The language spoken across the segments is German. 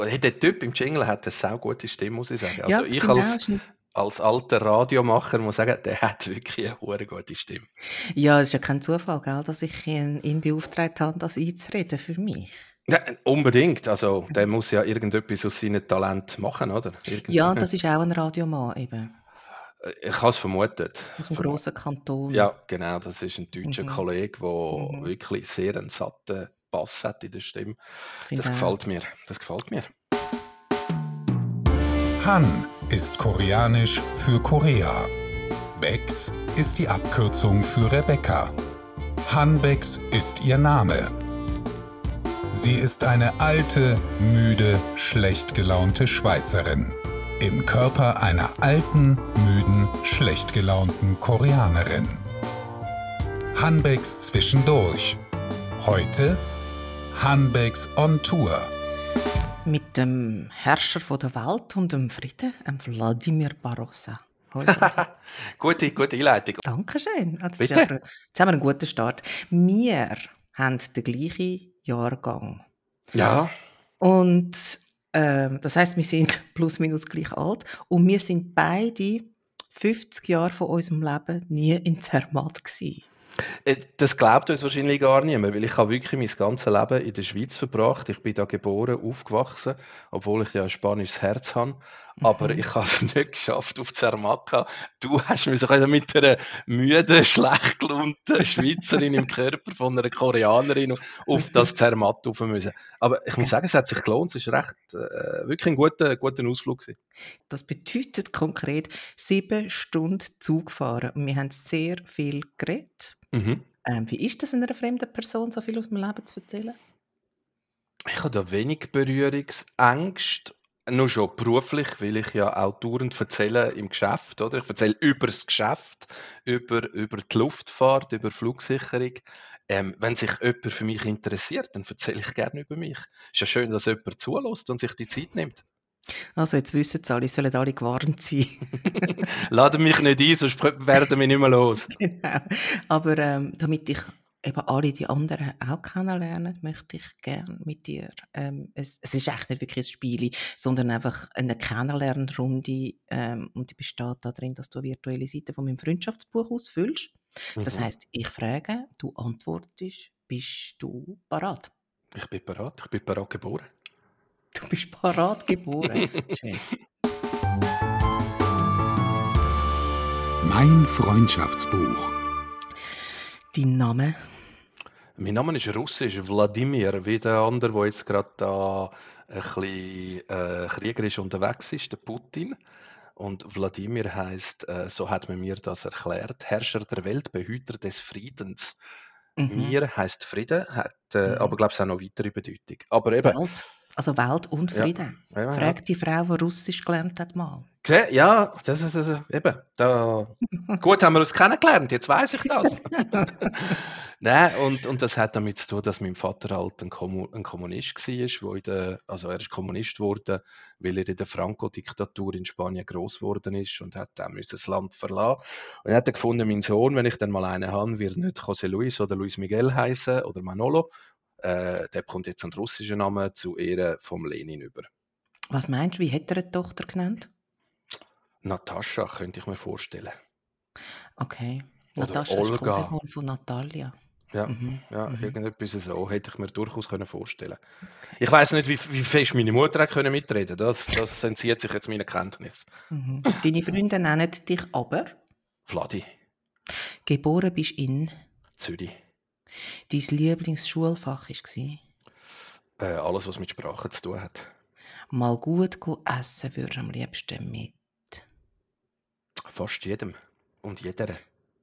Hey, der Typ im Jingle hat eine saugute Stimme, muss ich sagen. Also Ja, ich finde auch. als alter Radiomacher muss sagen, der hat wirklich eine hure gute Stimme. Ja, es ist ja kein Zufall, gell, dass ich ihn beauftragt habe, das einzureden für mich. Ja, unbedingt. Also der muss ja irgendetwas aus seinem Talent machen, oder? Ja, das ist auch ein Radiomann eben, Ich habe es vermutet. aus dem grossen Ja, Kanton. genau, das ist ein deutscher Mhm, Kollege, der mhm. wirklich sehr einen satten Bass hat in der Stimme. Ich Das finde auch. gefällt mir. Das gefällt mir. Han ist koreanisch für Korea. Bex ist die Abkürzung für Rebecca. Han Bex ist ihr Name. Sie ist eine alte, müde, schlecht gelaunte Schweizerin. Im Körper einer alten, müden, schlecht gelaunten Koreanerin. Han Bex zwischendurch. Heute Han Bex on Tour. Mit dem Herrscher von der Welt und dem Frieden, Wladimir Barrosa. Hoi, Vladi. Gute Einleitung. Dankeschön. Ah, das ist Bitte? aber, jetzt haben wir einen guten Start. Wir haben den gleichen Jahrgang. Ja. Und das heisst, wir sind plus minus gleich alt und wir sind beide 50 Jahre von unserem Leben nie in Zermatt gsi. Das glaubt uns wahrscheinlich gar niemand, weil ich habe wirklich mein ganzes Leben in der Schweiz verbracht. Ich bin da geboren, aufgewachsen, obwohl ich ja ein spanisches Herz habe. Aber Mhm. ich habe es nicht geschafft auf Zermatt. Du hast mich also mit einer müden, schlecht gelaunten Schweizerin im Körper von einer Koreanerin auf das Zermatt rauf müssen. Aber ich muss Gell. sagen, es hat sich gelohnt. Es war recht, wirklich ein guter Ausflug gewesen. Das bedeutet konkret 7 Stunden Zug fahren und wir haben sehr viel geredet. Mhm. Wie ist das, einer fremden Person so viel aus dem Leben zu erzählen? Ich habe da wenig Berührungsängste, nur schon beruflich, weil ich ja auch dauernd erzähle im Geschäft, oder? Ich erzähle über das Geschäft, über die Luftfahrt, über Flugsicherung. Wenn sich jemand für mich interessiert, dann erzähle ich gerne über mich. Ist ja schön, dass jemand zulässt und sich die Zeit nimmt. Also jetzt wissen es alle, sollen alle gewarnt sein. Lade mich nicht ein, sonst werden wir nicht mehr los. Genau. Aber damit ich eben alle die anderen auch kennenlernen, möchte ich gerne mit dir, es ist echt nicht wirklich ein Spiel, sondern einfach eine Kennenlernrunde, und die besteht darin, dass du eine virtuelle Seite von meinem Freundschaftsbuch ausfüllst. Das Mhm. heisst, ich frage, du antwortest, bist du parat? Ich bin parat geboren. Du bist parat geboren. Schön. Mein Freundschaftsbuch. Dein Name? Mein Name ist russisch, Wladimir, wie der andere, der jetzt gerade da ein bisschen kriegerisch unterwegs ist, der Putin. Und Wladimir heißt, so hat man mir das erklärt, Herrscher der Welt, Behüter des Friedens. Mhm. Mir heißt Frieden, hat Mhm. aber glaube ich auch noch weitere Bedeutung. Aber eben, Welt. Also Welt und ja, Frieden. ja. Frag die Frau, die Russisch gelernt hat, mal. Ja, eben, da, gut haben wir uns kennengelernt, jetzt weiß ich das. Nein, und das hat damit zu tun, dass mein Vater halt ein Kommunist war, also er ist Kommunist geworden, weil er in der Franco-Diktatur in Spanien gross geworden ist und hat dann müssen das Land verlassen. Und er hat dann gefunden, mein Sohn, wenn ich dann mal einen habe, wird nicht José Luis oder Luis Miguel heißen oder Manolo. Der bekommt jetzt einen russischen Namen zu Ehren vom Lenin über. Was meinst du, wie hat er eine Tochter genannt? Natascha könnte ich mir vorstellen. Okay. Oder Natascha ist Olga. Koseform von Natalia. Ja, Mhm, ja, mhm, irgendetwas so hätte ich mir durchaus vorstellen können. okay. Ich weiss nicht, wie fest meine Mutter hat können mitreden. Das entzieht sich jetzt meiner Kenntnis. Mhm. Deine Freunde nennen dich aber. Vladi, Geboren bist in. Zürich. Dein Lieblingsschulfach war. Alles, was mit Sprache zu tun hat. Mal gut essen würdest du am liebsten mit. Fast jedem und jeder.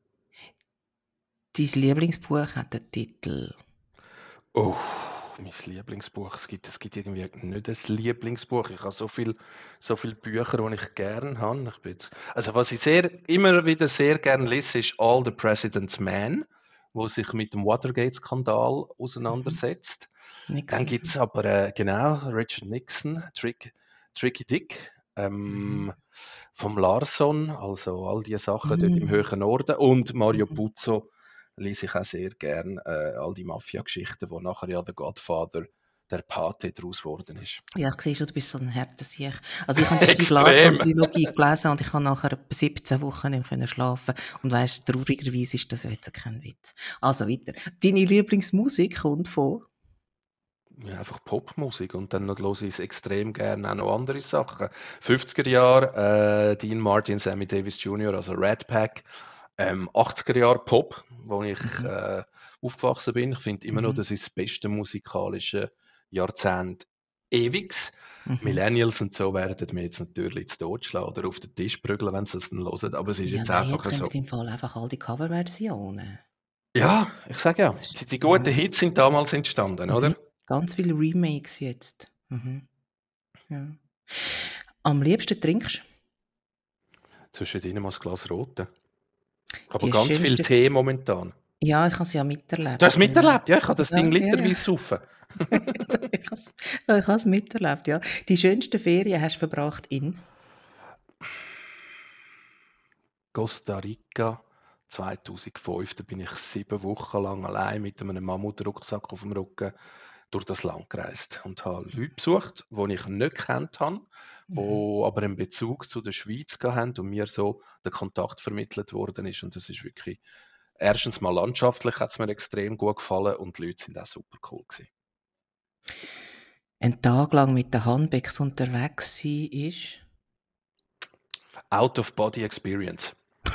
Dein Lieblingsbuch hat den Titel. Oh, mein Lieblingsbuch. Es gibt irgendwie nicht ein Lieblingsbuch. Ich habe so viele Bücher, die ich gerne habe. Also was ich immer wieder sehr gerne lese, ist All the President's Men, wo sich mit dem Watergate-Skandal Mhm. auseinandersetzt. Dann Nixon. gibt es aber, genau, Richard Nixon, Tricky Dick, Mhm. vom Larsson, also all die Sachen dort im Mhm. höheren Norden. Und Mario Mhm. Puzo lese ich auch sehr gern, all die Mafia-Geschichten, wo nachher ja der Godfather der Pate daraus geworden ist. Ja, ich sehe schon, du bist so ein Härtesiech. Also ich habe die Stieg Extrem. Larsson-Trilogie gelesen und ich habe nachher etwa 17 Wochen nicht mehr schlafen. Und weisst, traurigerweise ist das jetzt kein Witz. Also weiter. Deine Lieblingsmusik kommt von? Ja, einfach Popmusik und dann höre ich extrem gerne auch noch andere Sachen. 50er Jahre, Dean Martin, Sammy Davis Jr., also Rat Pack. 80er Jahre Pop, wo ich aufgewachsen bin. Ich finde immer noch, das ist das beste musikalische Jahrzehnt ewigs. Millennials und so werden mir jetzt natürlich zu Tod schlagen oder auf den Tisch prügeln, wenn sie es dann hören. Aber es ist Ja, jetzt nein, einfach jetzt so. kommen im Fall einfach all die Coverversionen. Ja, ich sage ja, die guten Hits sind damals entstanden, oder? Ganz viele Remakes jetzt. Ja. Am liebsten trinkst Zwischendrin mal ein Glas Rote. Aber Die ganz viel schönste- Tee momentan. Ja, ich habe es ja miterlebt. Du hast es genau. miterlebt, ja? Ich habe das Ja, Ding ja, literweise ja. saufen. Ich habe es miterlebt, ja. Die schönsten Ferien hast du verbracht in? Costa Rica 2005, da bin ich 7 Wochen lang allein mit einem Mammutrucksack auf dem Rücken durch das Land gereist und habe Leute besucht, die ich nicht gekannt habe, die aber einen Bezug zu der Schweiz hatten und mir so der Kontakt vermittelt worden ist. Und das ist wirklich, erstens mal landschaftlich hat es mir extrem gut gefallen und die Leute sind auch super cool gewesen. Einen Tag lang mit den Handbecks unterwegs sein ist? Out-of-Body-Experience.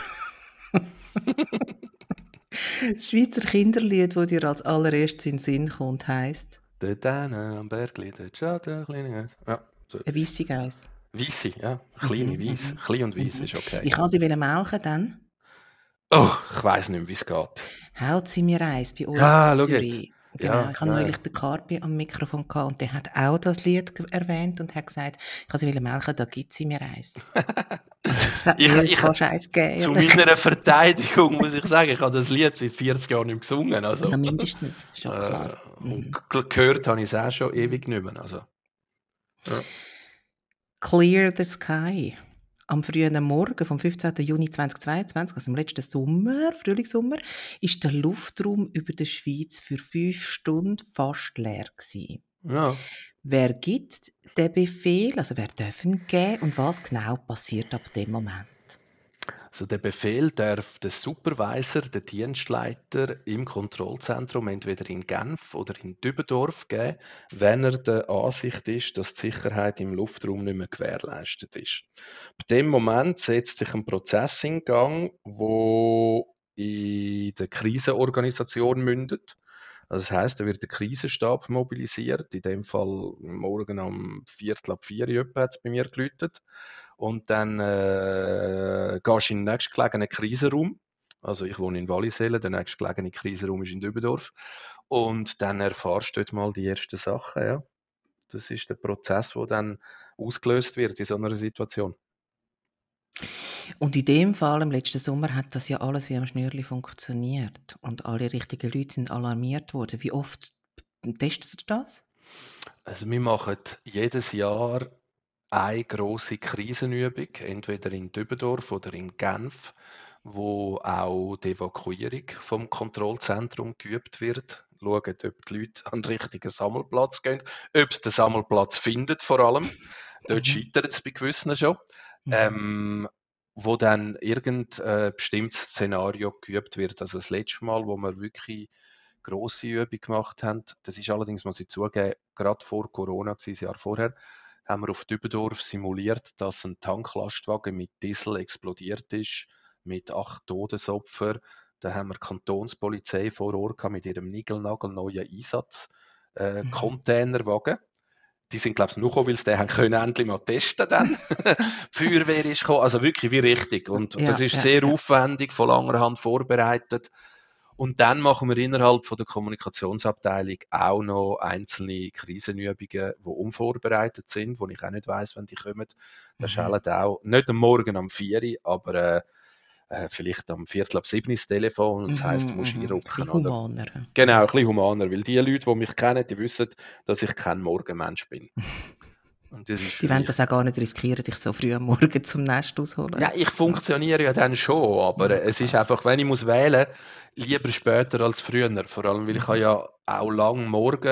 Das Schweizer Kinderlied, das dir als allererstes in den Sinn kommt, heisst? Dort am Bergli, dort schaut der kleine... Ja, so Eine weisse Geiss. Weisse, ja. Kleine, weiss. Klein und weiss ist okay. Wie kann sie melken dann? Oh, ich weiss nicht mehr, wie es geht. Haut sie mir eins bei uns Ah, in schau Zürich. jetzt. Genau. Ja, Ich habe ja. neulich den Carpi am Mikrofon gehabt und der hat auch das Lied erwähnt und hat gesagt, ich kann sie melken, da gibt sie mir eins. Das hat mir jetzt fast eins gegeben. Zu ehrlich meiner gesagt. Verteidigung muss ich sagen, ich habe das Lied seit 40 Jahren nicht mehr gesungen. Also, Ja, mindestens, schon klar. und gehört habe ich es auch schon ewig nicht mehr. Also, ja. Clear the Sky. Am frühen Morgen vom 15. Juni 2022, also im letzten Sommer, Frühlingssommer, ist der Luftraum über der Schweiz für 5 Stunden fast leer gewesen. Ja. Wer gibt den Befehl, also wer darf ihn geben und was genau passiert ab dem Moment? Also der Befehl darf der Supervisor, der Dienstleiter im Kontrollzentrum entweder in Genf oder in Dübendorf geben, wenn er der Ansicht ist, dass die Sicherheit im Luftraum nicht mehr gewährleistet ist. Bei dem Moment setzt sich ein Prozess in Gang, wo in der Krisenorganisation mündet. Also das heisst, da wird der Krisenstab mobilisiert. In dem Fall morgen um 3:45 hat es bei mir geläutet. Und dann gehst du in den nächstgelegenen Krisenraum. Also ich wohne in Wallisellen, der nächstgelegene Krisenraum ist in Dübendorf. Und dann erfahrst du dort mal die ersten Sachen. Ja. Das ist der Prozess, der dann ausgelöst wird in so einer Situation. Und in dem Fall, im letzten Sommer, hat das ja alles wie am Schnürli funktioniert. Und alle richtigen Leute sind alarmiert worden. Wie oft testet ihr das? Also wir machen jedes Jahr eine grosse Krisenübung, entweder in Dübendorf oder in Genf, wo auch die Evakuierung vom Kontrollzentrum geübt wird. Schauen, ob die Leute an den richtigen Sammelplatz gehen, ob sie den Sammelplatz finden vor allem. Dort scheitert es bei gewissen schon. Wo dann irgendein bestimmtes Szenario geübt wird. Also das letzte Mal, wo wir wirklich grosse Übung gemacht haben, das ist allerdings, muss ich zugeben, gerade vor Corona, das Jahr vorher, haben wir auf Dübendorf simuliert, dass ein Tanklastwagen mit Diesel explodiert ist, mit 8 Todesopfern. Da haben wir die Kantonspolizei vor Ort gehabt mit ihrem niegelnagelneuen Einsatz-Containerwagen. Die sind, glaube ich, nur gekommen, weil sie den haben können endlich mal testen dann. Die Feuerwehr ist gekommen, also wirklich wie richtig. Und das ist sehr aufwendig, von langer Hand vorbereitet. Und dann machen wir innerhalb von der Kommunikationsabteilung auch noch einzelne Krisenübungen, die unvorbereitet sind, wo ich auch nicht weiss, wenn die kommen. Da schallen auch, nicht am Morgen um 4 Uhr, aber vielleicht am 6:45 das Telefon und das heisst, du musst einrücken. Ein bisschen humaner. Genau, ein bisschen humaner, weil die Leute, die mich kennen, die wissen, dass ich kein Morgenmensch bin. Und das ist Die wollen das auch gar nicht riskieren, dich so früh am Morgen zum Nest ausholen. Ja, ich funktioniere ja dann schon, aber es ist einfach, wenn ich muss wählen, lieber später als früher. Vor allem, weil ich habe ja auch lang morgen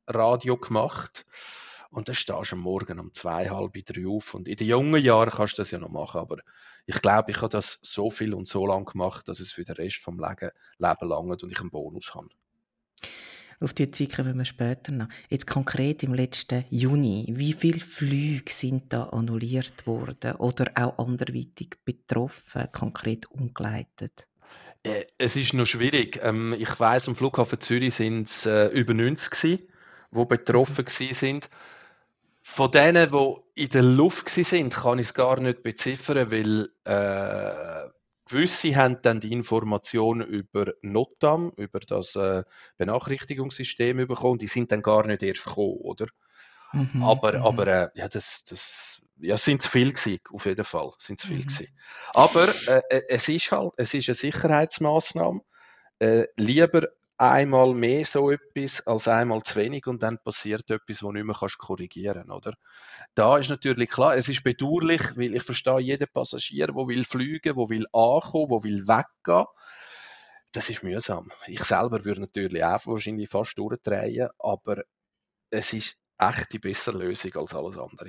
Radio gemacht. Und dann stehst du am Morgen um 2, halb 3 auf. Und in den jungen Jahren kannst du das ja noch machen. Aber ich glaube, ich habe das so viel und so lange gemacht, dass es für den Rest vom Leben langt und ich einen Bonus habe. Auf die Zeit kommen wir später noch. Jetzt konkret im letzten Juni, wie viele Flüge sind da annulliert worden oder auch anderweitig betroffen, konkret umgeleitet? Es ist noch schwierig. Ich weiss, am Flughafen Zürich sind es über 90 gewesen, die betroffen sind. Von denen, die in der Luft sind, kann ich es gar nicht beziffern, weil gewisse haben dann die Information über NOTAM, über das Benachrichtigungssystem bekommen. Die sind dann gar nicht erst gekommen, oder? Aber ja, ja, sind zu viel gewesen, auf jeden Fall. Sind zu viel gewesen. Aber es ist eine Sicherheitsmaßnahme. Lieber einmal mehr so etwas als einmal zu wenig und dann passiert etwas, das nicht mehr korrigieren kannst, oder? Da ist natürlich klar, es ist bedauerlich, weil ich verstehe jeden Passagier, der will fliegen, der will ankommen, der will weggehen. Das ist mühsam. Ich selber würde natürlich auch wahrscheinlich fast durchdrehen, aber es ist echt die bessere Lösung als alles andere.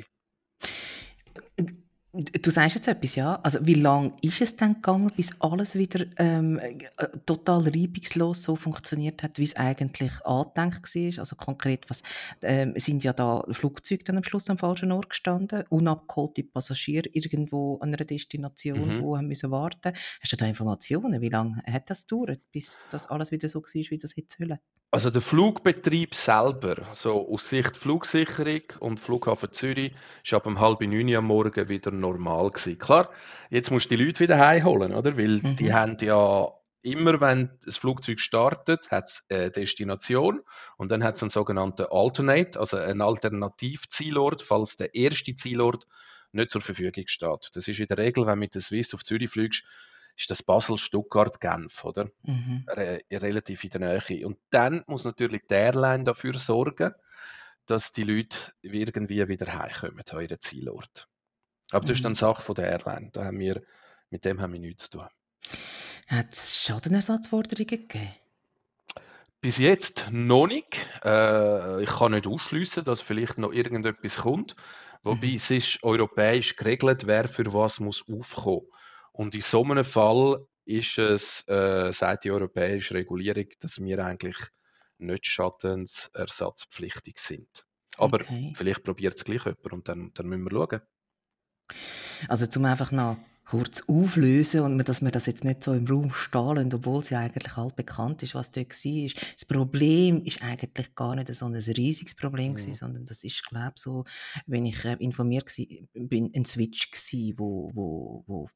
Du sagst jetzt etwas, ja. Also wie lange ist es denn gegangen, bis alles wieder total reibungslos so funktioniert hat, wie es eigentlich angedenkt war? Also konkret, sind ja da Flugzeuge dann am Schluss am falschen Ort gestanden, unabgeholte Passagiere irgendwo an einer Destination, die haben müssen warten. Hast du da Informationen? Wie lange hat das gedauert, bis das alles wieder so war, wie das hätte sollen? Also der Flugbetrieb selber, so aus Sicht Flugsicherung und Flughafen Zürich, ist ab 8:30 am Morgen wieder normal gewesen. Klar, jetzt musst du die Leute wieder heimholen, oder? Weil die haben ja immer, wenn das Flugzeug startet, hat es eine Destination und dann hat es einen sogenannten Alternate, also einen Alternativzielort, falls der erste Zielort nicht zur Verfügung steht. Das ist in der Regel, wenn du mit der Swiss auf Zürich fliegst, ist das Basel, Stuttgart, Genf, oder? Relativ in der Nähe. Und dann muss natürlich die Airline dafür sorgen, dass die Leute irgendwie wieder heimkommen an ihren Zielort. Aber das ist dann Sache von der Airline. Mit dem haben wir nichts zu tun. Hat es Schadenersatzforderungen gegeben? Bis jetzt noch nicht. Ich kann nicht ausschliessen, dass vielleicht noch irgendetwas kommt. Wobei es ist europäisch geregelt, wer für was muss aufkommen. Und in so einem Fall ist es, sagt die europäische Regulierung, dass wir eigentlich nicht schadensersatzpflichtig sind. Aber vielleicht probiert es gleich jemand und dann müssen wir schauen. Also zum einfach noch kurz auflösen und dass wir das jetzt nicht so im Raum stehen, obwohl es ja eigentlich halt bekannt ist, was dort war. Das Problem ist eigentlich gar nicht so ein riesiges Problem gewesen, sondern das ist, glaube ich, so, wenn ich informiert bin, ein Switch gewesen, wo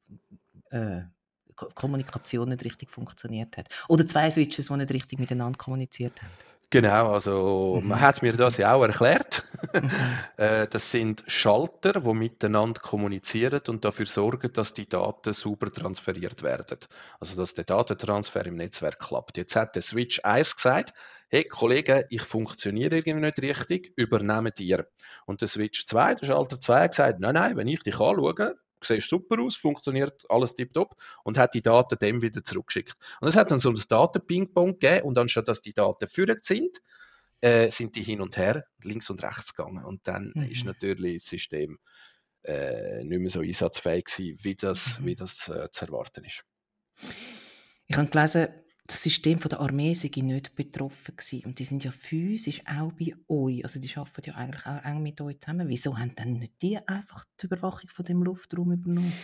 Kommunikation nicht richtig funktioniert hat. Oder 2 Switches, die nicht richtig miteinander kommuniziert haben. Genau, also man hat mir das ja auch erklärt. Das sind Schalter, die miteinander kommunizieren und dafür sorgen, dass die Daten sauber transferiert werden. Also dass der Datentransfer im Netzwerk klappt. Jetzt hat der Switch 1 gesagt, hey Kollegen, ich funktioniere irgendwie nicht richtig, übernehmt ihr. Und der Switch 2, der Schalter 2 hat gesagt, nein, wenn ich dich anschaue, siehst super aus, funktioniert alles tipptopp und hat die Daten dem wieder zurückgeschickt. Und es hat dann so ein Daten-Ping-Pong gegeben und anstatt dass die Daten führend sind die hin und her, links und rechts gegangen. Und dann ist natürlich das System nicht mehr so einsatzfähig gewesen, wie das zu erwarten ist. Ich habe gelesen, das System der Armee sei nicht betroffen gewesen. Und die sind ja physisch auch bei euch. Also die arbeiten ja eigentlich auch eng mit euch zusammen. Wieso haben dann nicht die einfach die Überwachung von dem Luftraum übernommen?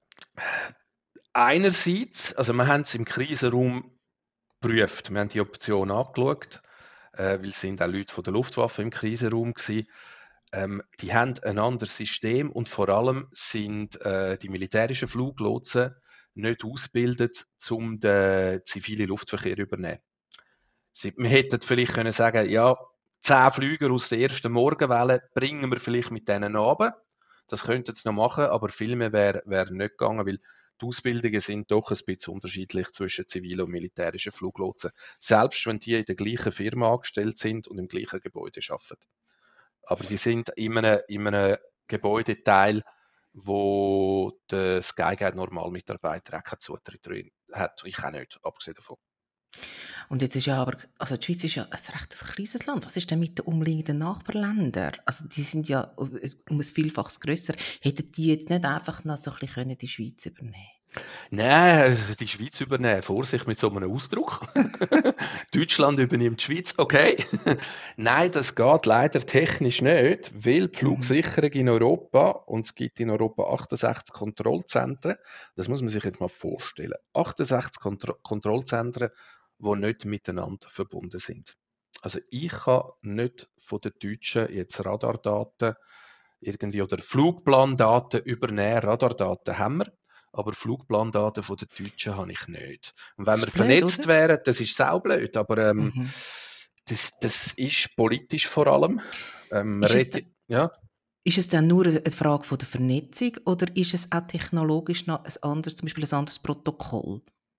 Einerseits, also wir haben es im Krisenraum geprüft. Wir haben die Option angeschaut, weil es sind auch Leute von der Luftwaffe im Krisenraum gewesen. Die haben ein anderes System und vor allem sind die militärischen Fluglotsen nicht ausgebildet, um den zivilen Luftverkehr zu übernehmen. Wir hätten vielleicht können sagen, ja, 10 Flüger aus der ersten Morgenwelle bringen wir vielleicht mit denen runter. Das könnten sie noch machen, aber viel mehr wäre nicht gegangen, weil die Ausbildungen sind doch ein bisschen unterschiedlich zwischen zivilen und militärischen Fluglotsen. Selbst wenn die in der gleichen Firma angestellt sind und im gleichen Gebäude arbeiten. Aber die sind in einem Gebäudeteil, wo der Skyguide Normalmitarbeiter auch keinen Zutritt hat. Ich auch nicht, abgesehen davon. Und jetzt ist ja aber, also die Schweiz ist ja ein recht kleines Land. Was ist denn mit den umliegenden Nachbarländern? Also die sind ja um ein Vielfaches grösser. Hätten die jetzt nicht einfach noch so ein bisschen die Schweiz übernehmen Nein, die Schweiz übernehmen. Vorsicht mit so einem Ausdruck. Deutschland übernimmt die Schweiz. Okay. Nein, das geht leider technisch nicht, weil die können? Flugsicherung in Europa, und es gibt in Europa 68 Kontrollzentren, das muss man sich jetzt mal vorstellen. 68 Kontrollzentren, die nicht miteinander verbunden sind. Also ich kann nicht von den Deutschen jetzt Radardaten irgendwie oder Flugplandaten übernehmen. Radardaten haben wir, aber Flugplandaten von den Deutschen habe ich nicht. Und wenn Das wir ist blöd, vernetzt oder? wären, das ist saublöd, aber Mhm. das ist politisch vor allem. Man Ist es, redet, ja. ist es dann nur eine Frage von der Vernetzung oder ist es auch technologisch noch ein anderes, zum Beispiel ein anderes Protokoll?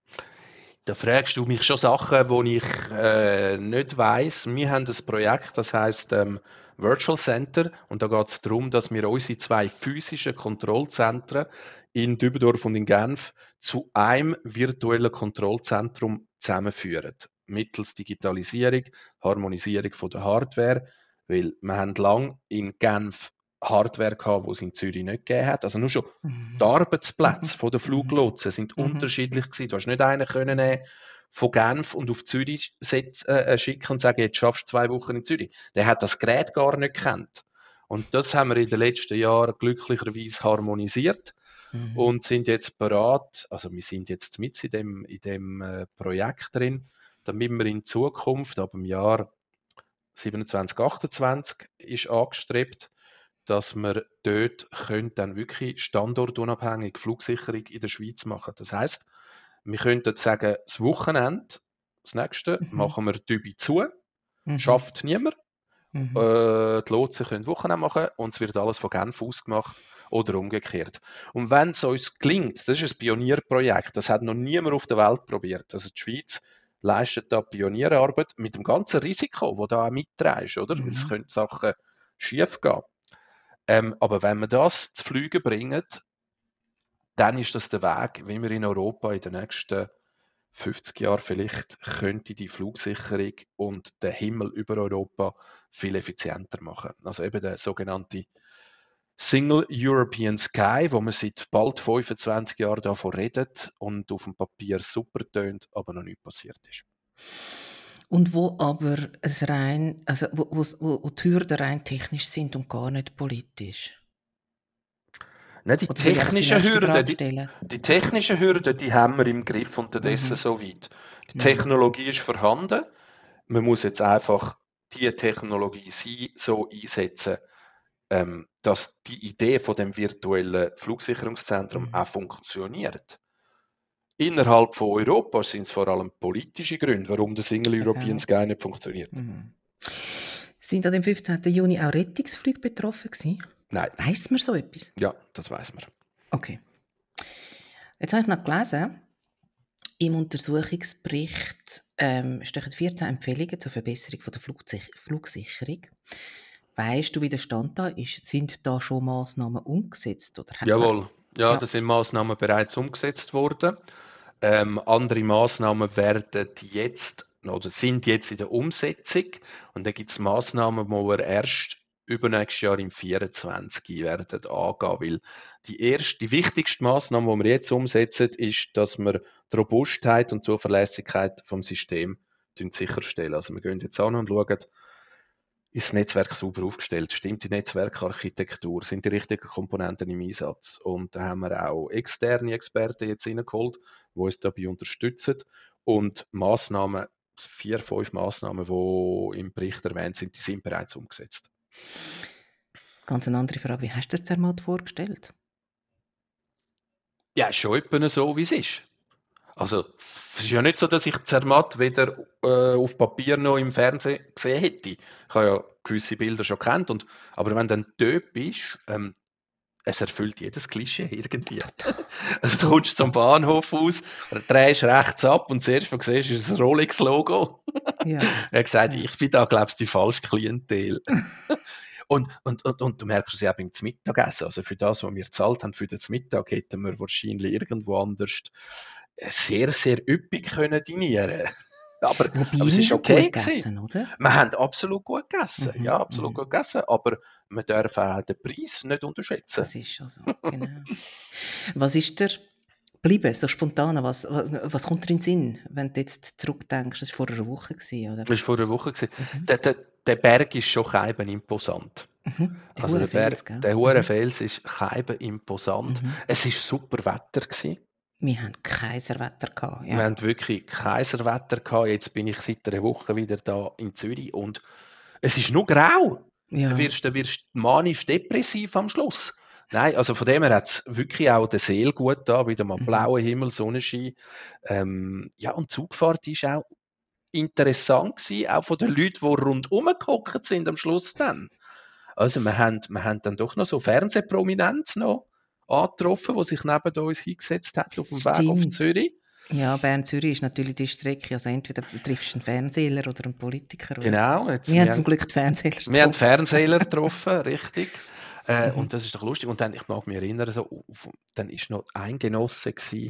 Da fragst du mich schon Sachen, die ich nicht weiss. Wir haben ein Projekt, das heisst Virtual Center, und da geht es darum, dass wir unsere 2 physischen Kontrollzentren in Dübendorf und in Genf zu einem virtuellen Kontrollzentrum zusammenführen. Mittels Digitalisierung, Harmonisierung von der Hardware, weil wir haben lange in Genf Hardware gehabt, die es in Zürich nicht gegeben hat. Also nur schon die Mhm. Arbeitsplätze der Mhm. Fluglotsen sind Mhm. unterschiedlich gewesen. Du hast nicht einen können nehmen von Genf und auf Zürich schicken und sagen, jetzt schaffst du 2 Wochen in Zürich. Der hat das Gerät gar nicht gekannt. Und das haben wir in den letzten Jahren glücklicherweise harmonisiert Mhm. und sind jetzt bereit, also wir sind jetzt mit in dem Projekt drin, damit wir in Zukunft, ab dem Jahr 27, 28 ist angestrebt, dass wir dort dann wirklich standortunabhängig Flugsicherung in der Schweiz machen. Das heisst, wir könnten sagen, das Wochenende, das nächste, Mhm. machen wir Dübi zu, Mhm. schafft niemand. Mhm. Die Lotsen können Wochenende machen und es wird alles von Genf aus gemacht oder umgekehrt. Und wenn es uns gelingt, das ist ein Pionierprojekt, das hat noch niemand auf der Welt probiert. Also die Schweiz leistet da Pionierarbeit mit dem ganzen Risiko, das da auch mitträgst, oder? Weil es Mhm. können Sachen schief gehen. Aber wenn wir das zu fliegen bringen, dann ist das der Weg, wie wir in Europa in den nächsten 50 Jahren vielleicht könnte die Flugsicherung und der Himmel über Europa viel effizienter machen. Also eben der sogenannte Single European Sky, wo man seit bald 25 Jahren davon redet und auf dem Papier super tönt, aber noch nicht passiert ist. Und wo aber es rein, also wo die Hürden rein technisch sind und gar nicht politisch. Nein, die Oder soll ich einfach die technischen nächste Hürden, Frage die, stellen? die technischen Hürden, die haben wir im Griff unterdessen Mhm. soweit. Die Mhm. Technologie ist vorhanden. Man muss jetzt einfach die Technologie so einsetzen, dass die Idee von dem virtuellen Flugsicherungszentrum Mhm. auch funktioniert. Innerhalb von Europa sind es vor allem politische Gründe, warum der Single European Genau. Sky nicht funktioniert. Mhm. Sind an dem 15. Juni auch Rettungsflüge betroffen gewesen? Nein, Weiss man so etwas? ja, das weiß man. Okay. Jetzt habe ich noch gelesen, im Untersuchungsbericht stehen 14 Empfehlungen zur Verbesserung von der Flugsicherung. Weißt du, wie der Stand da ist? Sind da schon Massnahmen umgesetzt? Oder hat man... Jawohl, ja, Ja. da sind Massnahmen bereits umgesetzt worden. Andere Massnahmen werden jetzt oder sind jetzt in der Umsetzung, und dann gibt es Massnahmen, die wir erst übernächstes Jahr im 24 werden angehen, weil die wichtigste Massnahme, die wir jetzt umsetzen, ist, dass wir die Robustheit und Zuverlässigkeit vom System sicherstellen. Also wir gehen jetzt an und schauen, ist das Netzwerk sauber aufgestellt? Stimmt die Netzwerkarchitektur? Sind die richtigen Komponenten im Einsatz? Und da haben wir auch externe Experten jetzt reingeholt, die uns dabei unterstützen. Und Massnahmen, 4, 5 Massnahmen, die im Bericht erwähnt sind, die sind bereits umgesetzt. Ganz eine andere Frage. Wie hast du dir Zermatt vorgestellt? Ja, schon etwa so, wie es ist. Also, es ist ja nicht so, dass ich Zermatt weder auf Papier noch im Fernsehen gesehen hätte. Ich habe ja gewisse Bilder schon kennt, aber wenn du dann dort bist, es erfüllt jedes Klischee irgendwie. Also du kommst zum Bahnhof aus, drehst rechts ab und zuerst, was du siehst, ist ein Rolex-Logo. Ja. Er hat gesagt, Ja. ich bin da, glaubst du, die falsche Klientel. Und du merkst es ja beim Mittagessen. Also für das, was wir gezahlt haben für den Mittag, hätten wir wahrscheinlich irgendwo anders sehr, sehr üppig können dinieren. Aber, Wobei, aber es wir ist haben okay gut gewesen. gegessen, oder? Wir haben absolut gut gegessen. Ja, Mhm, absolut mhm. gut gegessen. Aber wir dürfen auch den Preis nicht unterschätzen. Das ist schon so, genau. Was ist dir geblieben, so spontan? Was kommt dir in den Sinn, wenn du jetzt zurückdenkst? Das war vor einer Woche, oder? Das war vor einer Woche. Mhm. Der Berg ist schon keiben imposant. Der Also hure der Berg, Fels, gell? der hohe Fels ist keiben imposant. Mhm. Es war super Wetter gewesen. Wir hatten Kaiserwetter gehabt, Wir ja. haben wirklich Kaiserwetter gehabt. Jetzt bin ich seit einer Woche wieder da in Zürich und es ist nur grau. Ja. Du wirst manisch depressiv am Schluss. Nein, also von dem her hat es wirklich auch der Seele gut da, wieder mal blauer Himmel, Sonnenschein. Ja, und die Zugfahrt war auch interessant gewesen, auch von den Leuten, die rundherum gehockt sind am Schluss dann. Also wir haben dann doch noch so Fernsehprominenz noch angetroffen, die sich neben uns hingesetzt hat auf dem Weg auf Stimmt. Zürich. Ja, Bern-Zürich ist natürlich die Strecke. Also entweder triffst du einen Fernseher oder einen Politiker. Oder? Genau. Jetzt, Wir haben zum Glück die Fernseher wir haben getroffen. Fernseher getroffen, richtig. Und das ist doch lustig. Und dann, ich mag mich erinnern, dann ist noch ein Genosse gewesen,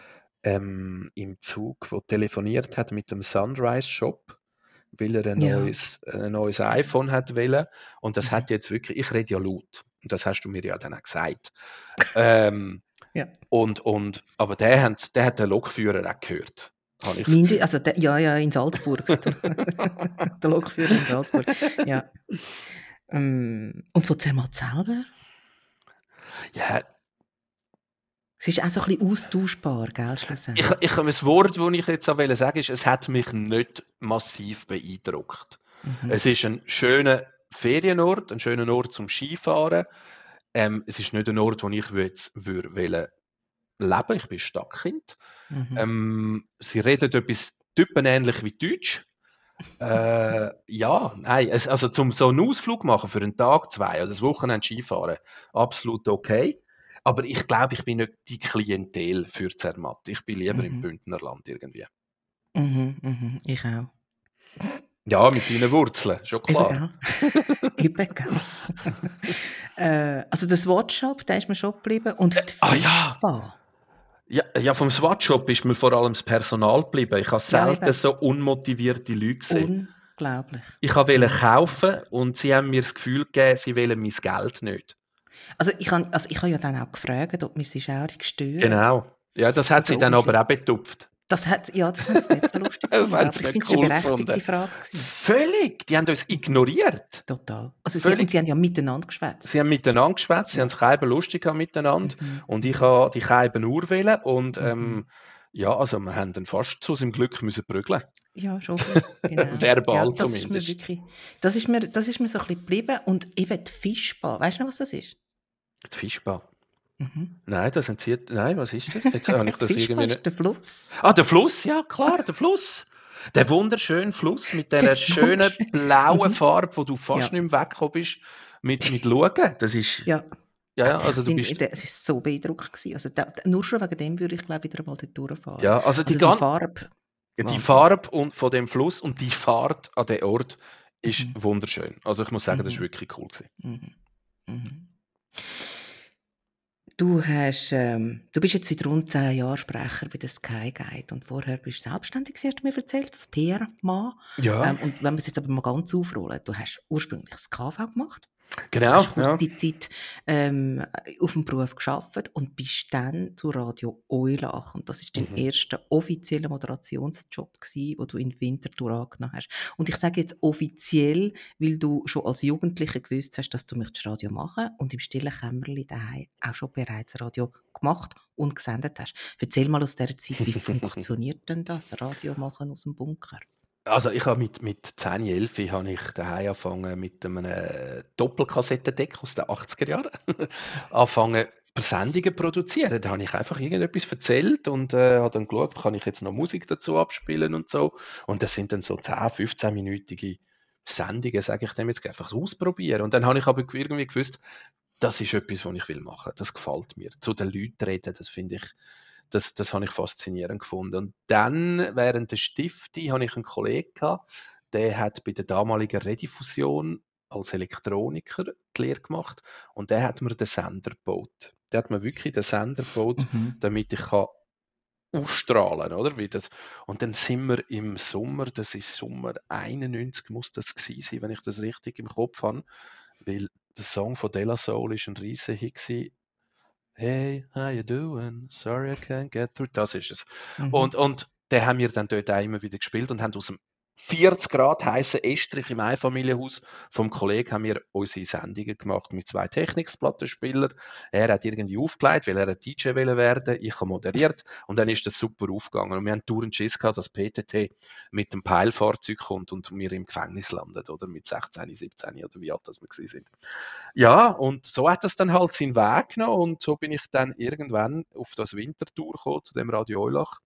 im Zug, der telefoniert hat mit dem Sunrise Shop, weil er ein Ja. neues iPhone hat wollen. Und das hat jetzt wirklich, ich rede ja laut. Und das hast du mir ja dann auch gesagt. Ja. Aber der hat den Lokführer auch gehört. Habe ich das Mind Gefühl. also ja, in Salzburg. Der Lokführer in Salzburg. Ja. Und von Zermatt selber? Ja, Es ist auch so ein bisschen austauschbar, gell, schlussendlich. ich habe ein Wort, das ich jetzt auch sagen wollte, ist, es hat mich nicht massiv beeindruckt. Es ist ein schöner Ferienort, ein schöner Ort zum Skifahren. Es ist nicht ein Ort, wo ich jetzt leben. Ich bin Stadtkind. Sie reden etwas typenähnlich wie Deutsch. Ja, nein, also zum so einen Ausflug machen für einen Tag, 2 oder das Wochenende Skifahren, absolut okay. Aber ich glaube, ich bin nicht die Klientel für Zermatt. Ich bin lieber im Bündnerland irgendwie. Ich auch. Ja, mit deinen Wurzeln, schon klar. Eben, gell? Also der Swatch-Shop, der ist mir schon geblieben. Und die Fischbar. Ja, vom Swatch-Shop ist mir vor allem das Personal geblieben. Ich habe selten eben. so unmotivierte Leute gesehen. Unglaublich. Ich wollte kaufen und sie haben mir das Gefühl gegeben, sie wollen mein Geld nicht. Also ich habe ja dann auch gefragt, ob mir sie schaurig gestört. Genau. Ja, das hat sie dann aber auch betupft. Das haben sie nicht so lustig Das gefunden. haben sie Aber ich nicht finde, es war cool eine berechtigte gefunden. Frage gewesen. Völlig. Die haben uns ignoriert. Total. Also Völlig. sie haben ja miteinander geschwätzt. Sie haben miteinander geschwätzt, sie haben es Keiben lustig gehabt miteinander und ich habe die Keiben nur wählen und ja, also wir haben dann fast zu seinem Glück müssen prügeln. Ja, schon. Genau. Verbal das zumindest. Das ist mir so ein bisschen geblieben. Und eben die Fischbar. Weißt du noch, was das ist? Die Fischbar. Nein, das sind sie. Nein, was ist das? Jetzt habe ich das Fischbar irgendwie ist nicht. der Fluss. Ah, der Fluss, ja klar, der Fluss. Der wunderschöne Fluss mit dieser schönen blauen Farbe, wo du fast nicht mehr weggekommen bist mit Schauen. Das ist... Ja. Ja, also du bist... Das war so beeindruckend gewesen. Also nur schon wegen dem würde ich, glaube ich, wieder mal dort durchfahren. Ja, also die Farbe. Die Farbe von dem Fluss und die Fahrt an den Ort ist wunderschön. Also ich muss sagen, das war wirklich cool gewesen. Du bist jetzt seit rund 10 Jahren Sprecher bei der Sky Guide und vorher bist du selbstständig, hast du mir erzählt, als PR-Mann. Ja. Und wenn wir es jetzt aber mal ganz aufrollen, du hast ursprünglich das KV gemacht. Genau, Du hast kurze Zeit auf dem Beruf gearbeitet und bist dann zu Radio Eulach. Und das war dein erster offizieller Moderationsjob gewesen, den du in Winterthur angenommen hast. Und ich sage jetzt offiziell, weil du schon als Jugendlicher gewusst hast, dass du Radio machen möchtest und im stillen Kämmerlein daheim auch schon bereits Radio gemacht und gesendet hast. Erzähl mal aus dieser Zeit, wie funktioniert denn das, Radio machen aus dem Bunker? Also ich habe mit 10, 11 habe ich daheim angefangen mit einem Doppelkassettendeck aus den 80er Jahren. angefangen Sendungen produzieren. Da habe ich einfach irgendetwas erzählt und habe dann geschaut, kann ich jetzt noch Musik dazu abspielen und so. Und das sind dann so 10, 15-minütige Sendungen, sage ich dem jetzt einfach ausprobieren. Und dann habe ich aber irgendwie gewusst, das ist etwas, was ich machen will. Das gefällt mir. Zu den Leuten reden, das finde ich, das habe ich faszinierend gefunden. Und dann, während der Stifte, habe ich einen Kollegen gehabt, der hat bei der damaligen Rediffusion als Elektroniker die Lehre gemacht und der hat mir den Sender gebaut. Der hat mir wirklich den Sender gebaut, damit ich ausstrahlen, oder? Wie das. Und dann sind wir im Sommer, das ist Sommer 91, muss das gewesen sein, wenn ich das richtig im Kopf habe, weil der Song von De La Soul ist ein riesen Hit gewesen. Hey, how you doing? Sorry, I can't get through. Das ist es. Mhm. Und den haben wir dann dort auch immer wieder gespielt und haben aus dem 40 Grad heißen Estrich im Einfamilienhaus vom Kollegen haben wir unsere Sendungen gemacht mit 2 Technikplattenspielern. Er hat irgendwie aufgelegt, weil er ein DJ werden wollte. Ich habe moderiert und dann ist das super aufgegangen. Und wir haben dauernd Schiss gehabt, dass PTT mit dem Peilfahrzeug kommt und wir im Gefängnis landet, oder? Mit 16, 17 oder wie alt das wir gewesen sind. Ja, und so hat das dann halt seinen Weg genommen und so bin ich dann irgendwann auf das Winterthur gekommen, zu dem Radio Eulach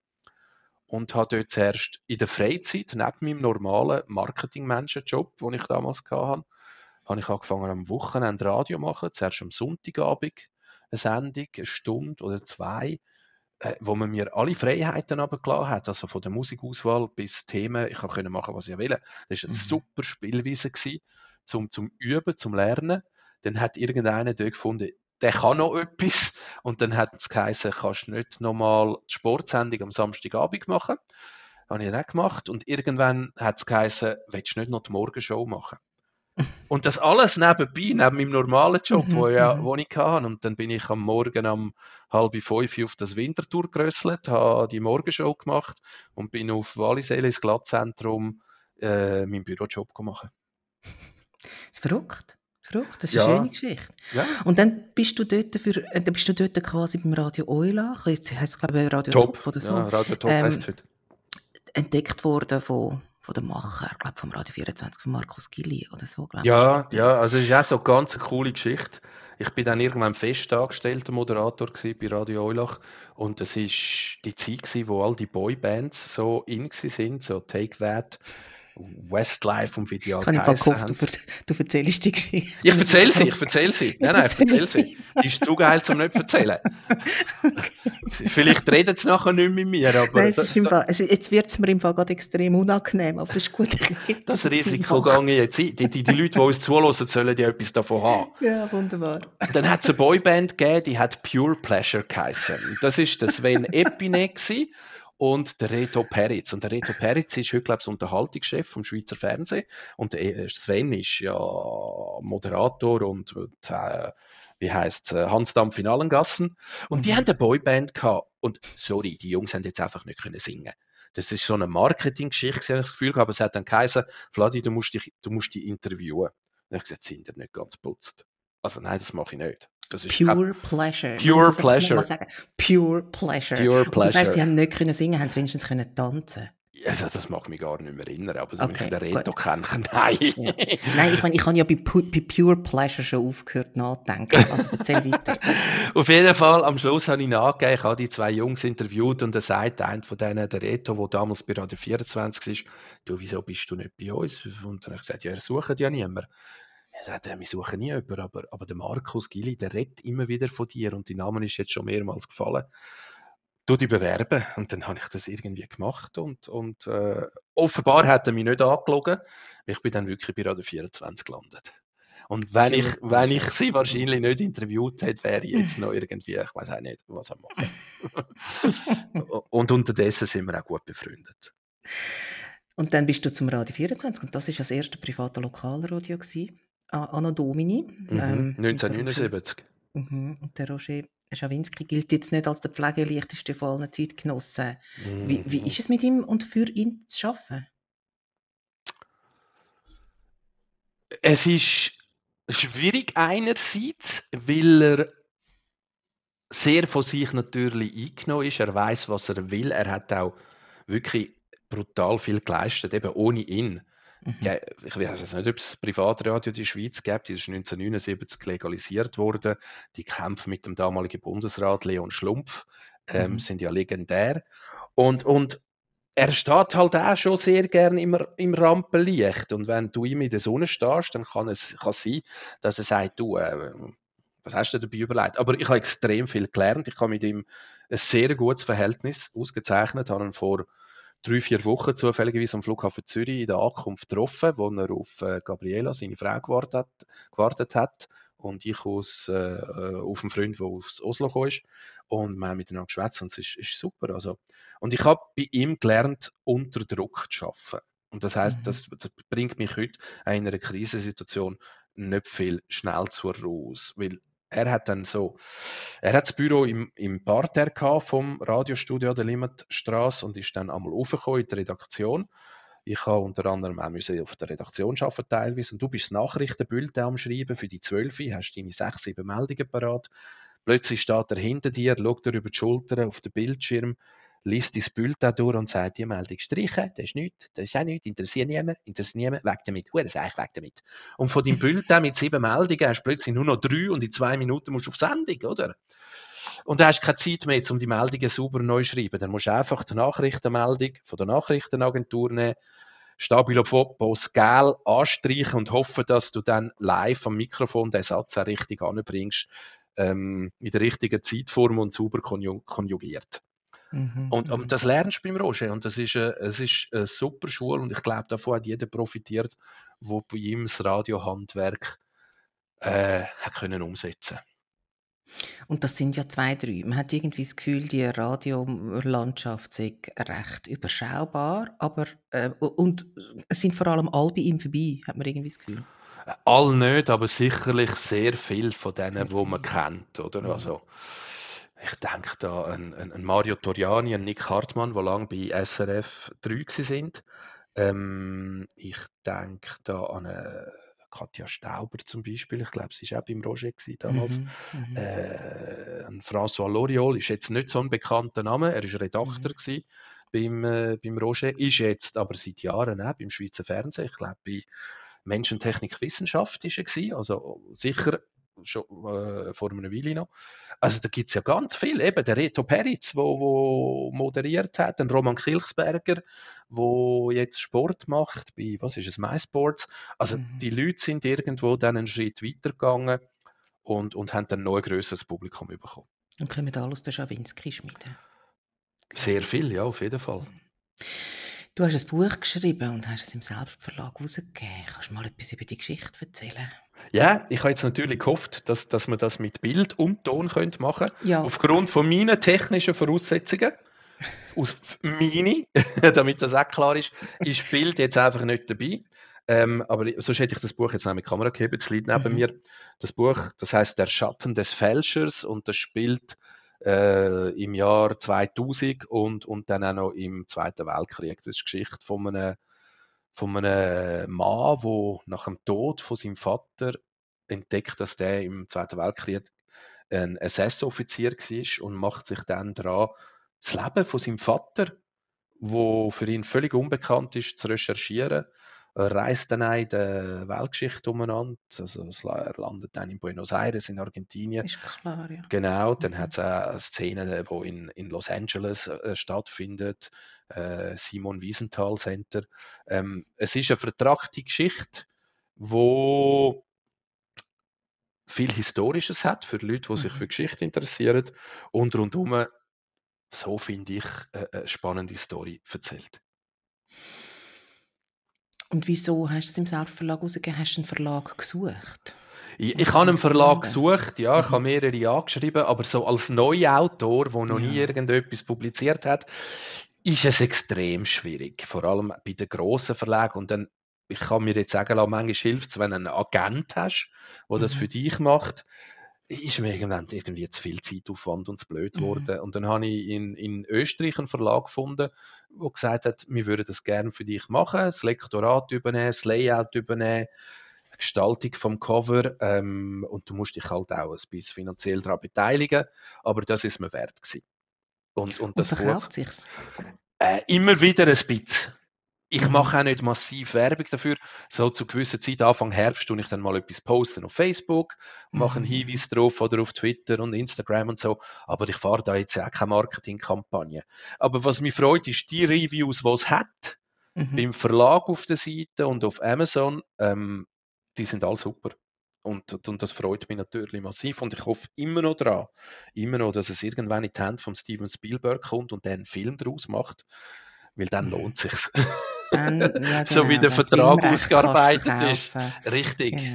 und habe dort zuerst in der Freizeit, neben meinem normalen Marketingmenschen-Job, den ich damals hatte, habe ich angefangen am Wochenende Radio zu machen, zuerst am Sonntagabend eine Sendung, 1 Stunde oder 2, wo man mir alle Freiheiten runtergelassen hat, also von der Musikauswahl bis Themen, ich konnte machen, was ich will. Das war eine super Spielweise zum Üben, zum Lernen. Dann hat irgendeiner dort gefunden, der kann noch etwas. Und dann hat es geheißen, kannst du nicht nochmal die Sportsendung am Samstagabend machen? Das habe ich dann auch gemacht. Und irgendwann hat es geheißen, willst du nicht noch die Morgenshow machen? Und das alles nebenbei, neben meinem normalen Job, wo ich hatte. Und dann bin ich am Morgen um 4:30 auf das Winterthur gerösselt, habe die Morgenshow gemacht und bin auf Wallisellen ins Glattzentrum meinen Bürojob gemacht. Das ist verrückt. Verrückt, das ist eine schöne Geschichte. Ja. Und dann bist du dort quasi beim Radio Eulach, jetzt heisst es glaube ich Radio Top oder so. Ja, Radio Top heisst es heute. Entdeckt worden von den Macher, glaube vom Radio 24, von Markus Gilli oder so, glaube ich. Ja, also es ist auch so eine ganz coole Geschichte. Ich bin dann irgendwann fest angestellter Moderator bei Radio Eulach und es war die Zeit, wo all die Boybands so in waren, so Take That, Westlife und wie die alle geheißen haben. Du erzählst die Geschichte. Ich erzähle sie. Nein, ich erzähle sie. Die ist zu geil, um nicht zu erzählen. Okay. Vielleicht reden sie nachher nicht mit mir. Aber nein, jetzt wird es mir im Fall gerade extrem unangenehm, aber das ist gut. Das Risiko gehe ich jetzt ein. Die Leute, die uns zuhören, sollen ja etwas davon haben. Ja, wunderbar. Dann hat es eine Boyband gegeben, die hat Pure Pleasure geheißen. Das war der Sven Epinet und der Reto Peritz. Und der Reto Peritz ist heute, glaube ich, Unterhaltungschef vom Schweizer Fernsehen. Und der Sven ist ja Moderator und wie heisst es, Hans Dampf in Allengassen. Und die haben eine Boyband gehabt. Und sorry, die Jungs haben jetzt einfach nicht können singen. Das ist so eine Marketinggeschichte, habe ich das Gefühl gehabt. Aber es hat dann geheißen, Vladi, du musst dich interviewen. Und ich habe gesagt, sind ihr nicht ganz putzt? Also nein, das mache ich nicht. Das ist Pure Pleasure. Pure Pleasure. Pure Pleasure. Pure Und Pleasure. du sagst, sie haben nicht können singen, haben sie wenigstens können tanzen. Also, das mag mich gar nicht mehr erinnern, aber so, Okay, wenn ich den Reto gut. kenne, nein. Ja. Nein, ich meine, ich habe ja bei Pure Pleasure schon aufgehört nachzudenken. Also erzähl weiter. Auf jeden Fall, am Schluss habe ich nachgegeben, ich habe die 2 Jungs interviewt und da sagt einer von denen, der Reto, der damals bei Radio 24 ist, du, wieso bist du nicht bei uns? Und dann habe ich gesagt, ja, ihr sucht ja niemand. Er sagt, wir suchen nie jemanden, aber der Markus Gilli, der redet immer wieder von dir und dein Name ist jetzt schon mehrmals gefallen. Du dich bewerben. Und dann habe ich das irgendwie gemacht und offenbar hat er mich nicht angelogen. Ich bin dann wirklich bei Radio 24 gelandet. Und wenn ich sie wahrscheinlich nicht interviewt hätte, wäre ich jetzt noch irgendwie, ich weiß auch nicht, was er macht. Und unterdessen sind wir auch gut befreundet. Und dann bist du zum Radio 24 und das war das erste private Lokalradio Anno Domini. 1979. Und der Roger Schawinski gilt jetzt nicht als der pflegeleichteste von allen Zeitgenossen. Wie ist es mit ihm und für ihn zu arbeiten? Es ist schwierig einerseits, weil er sehr von sich natürlich eingenommen ist. Er weiß, was er will. Er hat auch wirklich brutal viel geleistet, eben ohne ihn. Ja, ich weiß nicht, ob es Privatradio in der Schweiz gibt. Die ist 1979 legalisiert worden. Die Kämpfe mit dem damaligen Bundesrat Leon Schlumpf sind ja legendär. Und er steht halt auch schon sehr gerne im Rampenlicht. Und wenn du ihm in der Sonne stehst, dann kann es sein, dass er sagt, du, was hast du dabei überlegt? Aber ich habe extrem viel gelernt. Ich habe mit ihm ein sehr gutes Verhältnis ausgezeichnet. Ich habe ihn vor 3-4 Wochen zufälligerweise am Flughafen Zürich in der Ankunft getroffen, wo er auf Gabriela, seine Frau, gewartet hat. und ich auf einen Freund, der aus Oslo gekommen ist. Und wir haben miteinander geschwätzt und es ist super. Also. Und ich habe bei ihm gelernt, unter Druck zu arbeiten. Und das heisst, das bringt mich heute in einer Krisensituation nicht viel schnell zur Ruhe aus. Weil er hat das Büro im Parterre gehabt vom Radiostudio der Limmatstrasse und ist dann einmal raufgekommen in die Redaktion. Ich habe unter anderem auch auf der Redaktion arbeiten teilweise. Und du bist das Nachrichtenbulletin am Schreiben für die 12, hast deine 6, 7 Meldungen parat. Plötzlich steht er hinter dir, schaut dir über die Schulter auf den Bildschirm, liest dein Bulletin durch und sagt, die Meldung streichen, das ist nichts, das ist auch nichts, interessiert niemand, weg damit, weg damit. Und von deinem Bulletin mit 7 Meldungen hast du plötzlich nur noch 3 und in 2 Minuten musst du auf Sendung, oder? Und du hast keine Zeit mehr, um die Meldungen sauber neu zu schreiben. Dann musst du einfach die Nachrichtenmeldung von der Nachrichtenagentur nehmen, Stabilopos gel anstreichen und hoffen, dass du dann live am Mikrofon den Satz auch richtig anbringst, in der richtigen Zeitform und sauber konjugiert. Und das lernst du beim Roger und es ist eine super Schule und ich glaube, davon hat jeder profitiert, der bei ihm das Radiohandwerk hat können umsetzen. Und das sind ja 2, 3. Man hat irgendwie das Gefühl, die Radiolandschaft sei recht überschaubar, aber und es sind vor allem alle bei ihm vorbei, hat man irgendwie das Gefühl. All nicht, aber sicherlich sehr viel von denen, die man kennt, oder? Also, ich denke da an Mario Toriani, an Nick Hartmann, die lange bei SRF 3 sind. Ich denke da an Katja Stauber zum Beispiel. Ich glaube, sie war auch beim Roger damals. An François Loriol ist jetzt nicht so ein bekannter Name. Er war Redakteur beim Roger, ist jetzt aber seit Jahren auch beim Schweizer Fernsehen. Ich glaube, bei Menschentechnik Wissenschaft war er, also sicher schon vor einer Weile noch. Also da gibt es ja ganz viel. Eben der Reto Peritz, der moderiert hat, ein Roman Kilchsberger, der jetzt Sport macht bei, was ist es, MySports. Also die Leute sind irgendwo dann einen Schritt weitergegangen und haben dann noch ein grösseres Publikum bekommen. Und kommen alle aus der Schawinski-Schmiede? Sehr viel, ja, auf jeden Fall. Du hast ein Buch geschrieben und hast es im Selbstverlag herausgegeben. Kannst du mal etwas über die Geschichte erzählen? Ja, ich habe jetzt natürlich gehofft, dass wir das mit Bild und Ton machen können. Ja. Aufgrund von meinen technischen Voraussetzungen. Damit das auch klar ist Bild jetzt einfach nicht dabei. Aber sonst hätte ich das Buch jetzt noch mit Kamera gegeben. Es liegt neben mir. Das Buch, das heißt Der Schatten des Fälschers und das spielt im Jahr 2000 und dann auch noch im Zweiten Weltkrieg. Das ist die Geschichte von einem Mann, der nach dem Tod von seinem Vater entdeckt, dass der im Zweiten Weltkrieg ein SS-Offizier war und macht sich dann daran, das Leben von seinem Vater, wo für ihn völlig unbekannt ist, zu recherchieren. Er reist dann auch in der Weltgeschichte umeinander. Also er landet dann in Buenos Aires in Argentinien. Ist klar, ja. Genau, dann hat es auch Szenen, die in Los Angeles stattfindet. Simon Wiesenthal Center. Es ist eine vertragte Geschichte, wo viel Historisches hat für Leute, die sich für Geschichte interessieren und rundum, so finde ich, eine spannende Story erzählt. Und wieso hast du es im Selbstverlag rausgegeben? Hast du einen Verlag gesucht? Ich habe einen Verlag gesucht, ja, ich habe mehrere angeschrieben, aber so als Neuautor, der noch nie irgendetwas publiziert hat, ist es extrem schwierig, vor allem bei den grossen Verlagen. Und dann, ich kann mir jetzt sagen, manchmal hilft es, wenn du einen Agent hast, der das für dich macht, ist mir irgendwie zu viel Zeitaufwand und zu blöd geworden. Und dann habe ich in Österreich einen Verlag gefunden, der gesagt hat, wir würden das gerne für dich machen, das Lektorat übernehmen, das Layout übernehmen, die Gestaltung vom Cover und du musst dich halt auch ein bisschen finanziell daran beteiligen, aber das ist mir wert gewesen. Und das verkauft sich's? Immer wieder ein bisschen. Ich mache auch nicht massiv Werbung dafür. So zu gewissen Zeit, Anfang Herbst, tue ich dann mal etwas posten auf Facebook, mache einen Hinweis drauf oder auf Twitter und Instagram und so. Aber ich fahre da jetzt auch keine Marketingkampagne. Aber was mich freut, ist die Reviews, die es hat, beim Verlag auf der Seite und auf Amazon, die sind alle super. Und das freut mich natürlich massiv. Und ich hoffe immer noch daran, dass es irgendwann in die Hände von Steven Spielberg kommt und der einen Film daraus macht. Weil dann lohnt es sich. Dann, ja, genau, so wie der Vertrag ausgearbeitet ist. Richtig.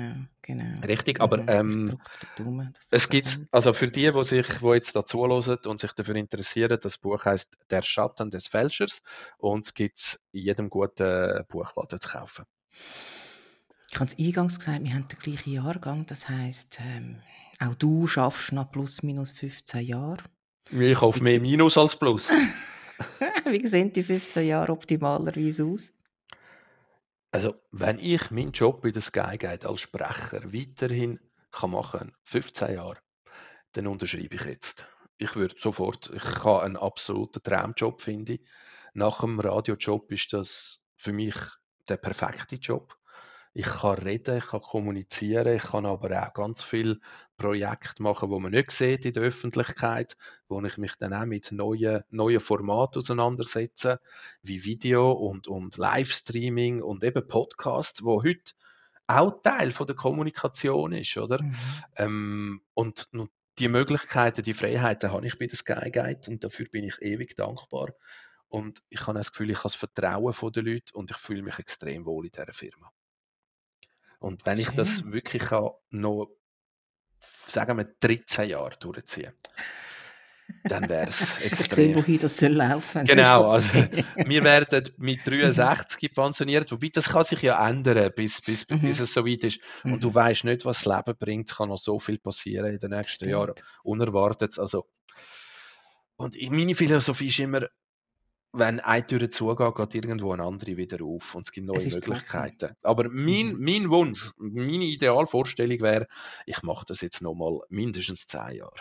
genau. Richtig, aber Ich drücke den Daumen, dass das es so gibt, kommt. also für die jetzt da zuhören und sich dafür interessieren, das Buch heißt Der Schatten des Fälschers und es gibt es in jedem guten Buchladen zu kaufen. Ich habe es eingangs gesagt, wir haben den gleichen Jahrgang. Das heisst, auch du schaffst noch plus minus 15 Jahre. Ich hoffe Wie, mehr gse- Minus als Plus. wie sehen die 15 Jahre optimalerweise aus? Also, wenn ich meinen Job bei der Sky Guide als Sprecher weiterhin kann machen 15 Jahre, dann unterschreibe ich jetzt. Ich würde sofort, ich habe einen absoluten Traumjob, finde ich. Nach dem Radiojob ist das für mich der perfekte Job. Ich kann reden, ich kann kommunizieren, ich kann aber auch ganz viele Projekte machen, die man nicht sieht in der Öffentlichkeit, wo ich mich dann auch mit neuen Formaten auseinandersetze, wie Video und Livestreaming und eben Podcasts, wo heute auch Teil von der Kommunikation ist, oder? Und die Möglichkeiten, die Freiheiten habe ich bei der Sky Guide und dafür bin ich ewig dankbar. Und ich habe das Gefühl, ich habe das Vertrauen der Leute und ich fühle mich extrem wohl in dieser Firma. Und wenn ich das Schön. wirklich noch, sagen wir, 13 Jahre durchziehen, dann wäre es Ich sehe, extrem. wohin das soll laufen. Das ist Genau, also okay. wir werden mit 63 pensioniert, wobei das kann sich ja ändern, bis es soweit ist. Und du weißt nicht, was das Leben bringt. Es kann noch so viel passieren in den nächsten Jahren, Stimmt. unerwartet. Also, und meine Philosophie ist immer, wenn eine Tür zugeht, geht irgendwo eine andere wieder auf und es gibt Es neue ist die Hoffnung. Möglichkeiten. Aber mein Wunsch, meine Idealvorstellung wäre, ich mache das jetzt noch mal mindestens 10 Jahre.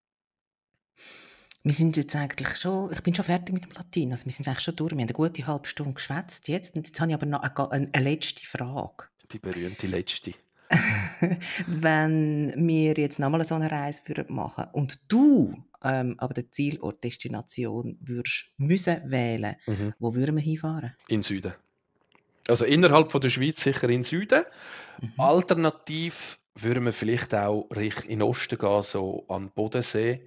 Wir sind jetzt eigentlich schon, ich bin schon fertig mit dem Latein, also wir sind eigentlich schon durch. Wir haben eine gute halbe Stunde geschwätzt jetzt und jetzt habe ich aber noch eine letzte Frage. Die berühmte letzte. Wenn wir jetzt nochmal so eine Reise machen und du aber den Zielort, Destination würdest müssen wählen, wo würden wir hinfahren? In Süden. Also innerhalb von der Schweiz sicher in Süden. Alternativ würden wir vielleicht auch in den Osten gehen, so an den Bodensee.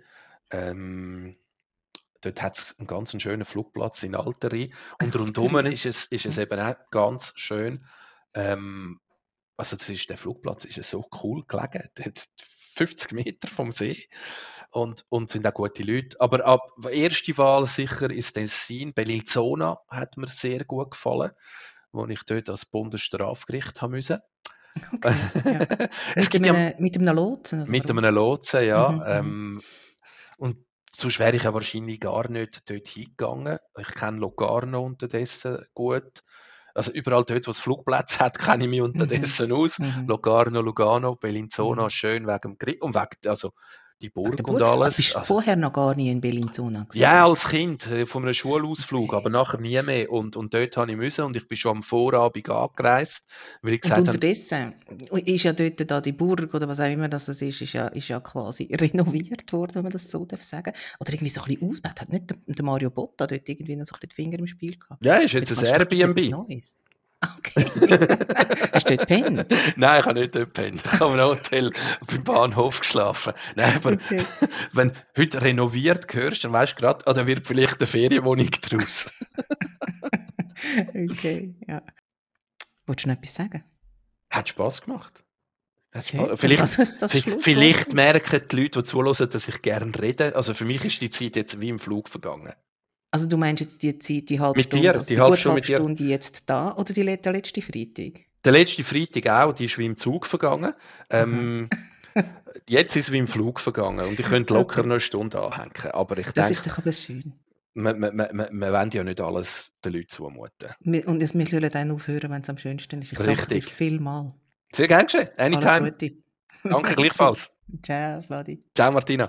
Dort hat es einen ganz schönen Flugplatz in Alteri. Und rundherum ist es eben auch ganz schön. Also der Flugplatz ist so cool gelegen. Der hat 50 Meter vom See und sind auch gute Leute. Aber ab erste Wahl sicher ist Tessin. Bellinzona hat mir sehr gut gefallen, wo ich dort als Bundesstrafgericht haben musste. Okay, ja. Es gibt ja mit einem Lotsen? Oder mit warum? einem Lotsen, ja. Und sonst wäre ich ja wahrscheinlich gar nicht dort hingegangen. Ich kenne Locarno unterdessen gut. Also überall dort, wo es Flugplätze hat, kenne ich mich unterdessen aus. Locarno, Lugano, Bellinzona, schön wegen dem Grill und wegen also die Burg und Also alles. bist du vorher noch gar nie in Bellinzona gewesen? Ja, als Kind von einem Schulausflug, aber nachher nie mehr. Und dort habe ich müssen und ich bin schon am Vorabend angereist, weil ich Und gesagt habe, unterdessen ist ja dort da die Burg oder was auch immer das ist ja quasi renoviert worden, wenn man das so sagen darf. Oder irgendwie so ein bisschen ausgebaut. Hat nicht der Mario Botta dort irgendwie noch so ein bisschen die Finger im Spiel gehabt? ja, ist jetzt ein Vielleicht machst du Airbnb. etwas Neues. Okay. Hast du dort gepennt? Nein, ich habe nicht dort gepennt. Ich habe im Hotel beim Bahnhof geschlafen. Nein, aber Okay. wenn du heute renoviert hörst, dann weißt du gerade, da wird vielleicht eine Ferienwohnung draus. Okay, ja. Wolltest du noch etwas sagen? Hat Spass gemacht. Schön. Vielleicht, Das ist das Schlusswort. vielleicht merken die Leute, die zuhören, dass ich gerne rede. Also für mich ist die Zeit jetzt wie im Flug vergangen. Also du meinst jetzt die Zeit, die halbe Mit Stunde, dir, also die die halbe gute Stunde halbe mit dir. Stunde jetzt da oder der letzte Freitag? Der letzte Freitag auch, die ist wie im Zug vergangen. Jetzt ist es wie im Flug vergangen und ich könnte locker noch eine Stunde anhängen. Aber ich Das denke, ist doch aber schön. wir wollen ja nicht alles den Leuten zumuten. Und wir sollen dann aufhören, wenn es am schönsten ist. Ich danke dir Richtig. vielmals. Sehr gerne geschehen. Anytime. Alles Gute. Danke gleichfalls. Ciao, Fladi. Ciao, Martina.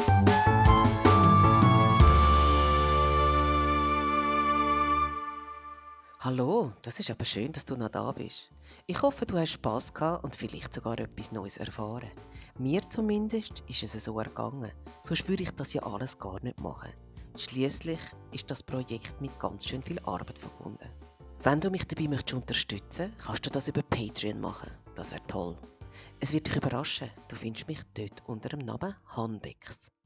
Hallo, das ist aber schön, dass du noch da bist. Ich hoffe, du hast Spass gehabt und vielleicht sogar etwas Neues erfahren. Mir zumindest ist es so ergangen. Sonst würde ich das ja alles gar nicht machen. Schliesslich ist das Projekt mit ganz schön viel Arbeit verbunden. Wenn du mich dabei unterstützen möchtest, kannst du das über Patreon machen. Das wäre toll. Es wird dich überraschen, du findest mich dort unter dem Namen Hanbex.